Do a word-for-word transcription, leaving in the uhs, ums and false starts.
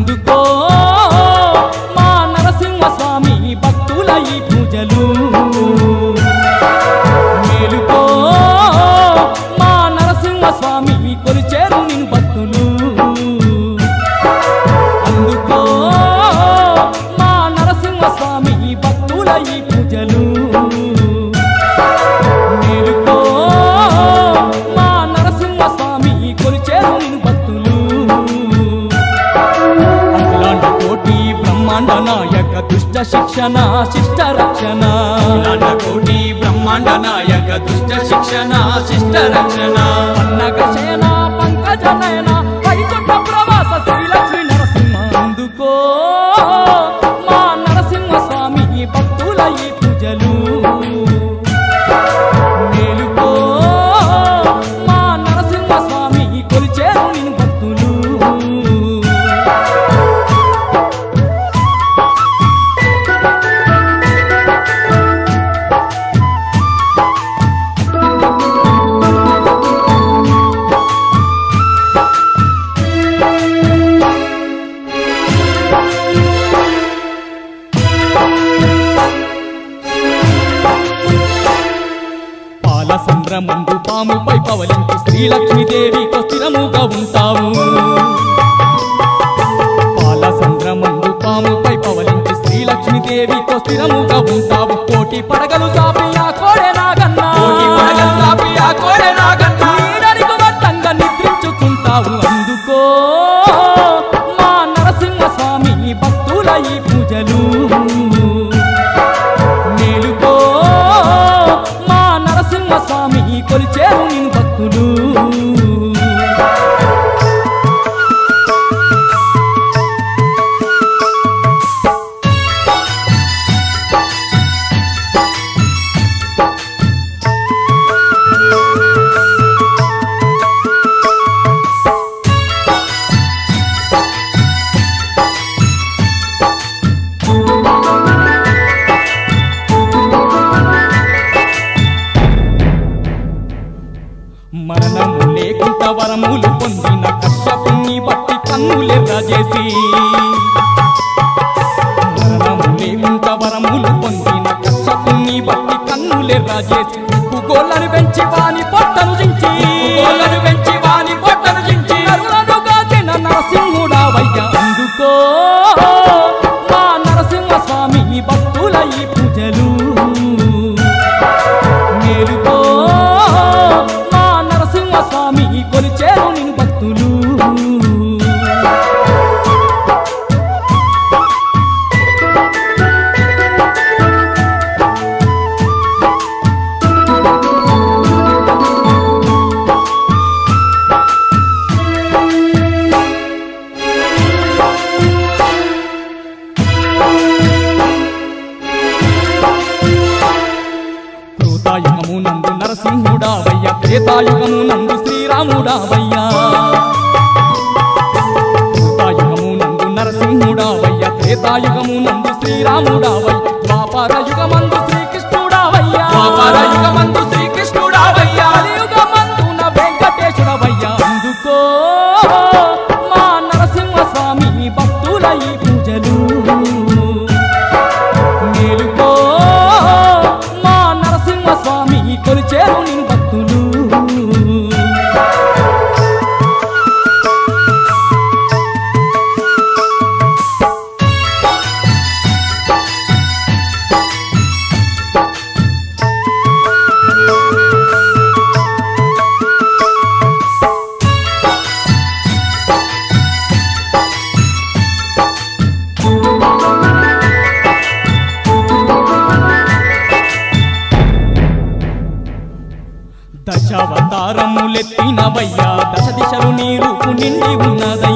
అందుకో మా నరసింహ స్వామి భక్తుల ఈ పూజలు మేలుకో మా నరసింహ స్వామి కొలిచేరు నిన్ను భక్తులు అందుకో మా నరసింహ స్వామి భక్తుల ఈ పూజలు మేలుకో మా నరసింహ స్వామి కొలిచేరు నిన్ను భక్తులు అఖిలాండ కోటి బ్రహ్మాండ నాయక దుష్ట శిక్షణ శిష్ట రక్షణ అఖిలాండ కోటి బ్రహ్మాండ నాయక దుష్ట శిక్షణ శిష్ట రక్షణ పన్నగశయన పంకజనయన వైకుంఠ ప్రవాస శ్రీలక్ష్మీ నరసింహ అందుకో మా నరసింహ స్వామి భక్తుల ఈ పూజలు మేలుకో మా నరసింహ స్వామి కొలిచేరు నిన్ను భక్తులు సంద్రమందు పాముపై పవలించి శ్రీలక్ష్మీదేవితో స్థిరముగా ఉంటావు పాల సంద్రమందు పాముపై పవలించి శ్రీలక్ష్మీదేవితో స్థిరముగా ఉంటావు కోటి పడగలు చాపి ఆ కోడె నాగన్నా కోటి పడగలు చాపి ఆ కోడె నాగన్నా నీడనికి వట్టంగా నిద్రించుకుంటావు అందుకో మా నరసింహ స్వామి భక్తుల ఈ పూజలు మేలుకో మా నరసింహ స్వామి కొలిచేరు నిన్ను భక్తులు మరణము లేకుంట వరములు పొందిన కశ్యపుని బట్టి కన్నులెర్ర చేసి మరణము లేకుంట వరములు పొందిన కశ్యపుని బట్టి కన్నులెర్ర చేసి భూగోళను పెంచి వాని పొట్టను జించి భూగోళను పెంచి వాని పొట్టను జించి నరులను గాచిన నరసింహుడావయ్య అందుకో మా నరసింహ స్వామి భక్తుల ఈ పూజలు మేలుకో మా నరసింహ స్వామి కొలిచేరు నిన్ను భక్తులు కృతాయుగమునందు నరసింహుడావయ్య త్రేతాయుగమునందు శ్రీరాముడావయ్యా కృతాయుగమునందు నరసింహుడావయ్య త్రేతాయుగమునందు శ్రీరాముడావయ్య ద్వాపర యుగమందు శ్రీకృష్ణుడావయ్యా ద్వాపర యుగమందు శ్రీకృష్ణుడావయ్యా కలియుగమందున వెంకటేశ్వరవయ్య అందుకో మా నరసింహ స్వామి భక్తుల ఈ పూజలు మేలుకో మా నరసింహ స్వామి కొలిచేరు నిన్ను భక్తులు దశావతారములెత్తినవయ్యా దశ దిశలు నీ రూపు నిండి ఉన్నదా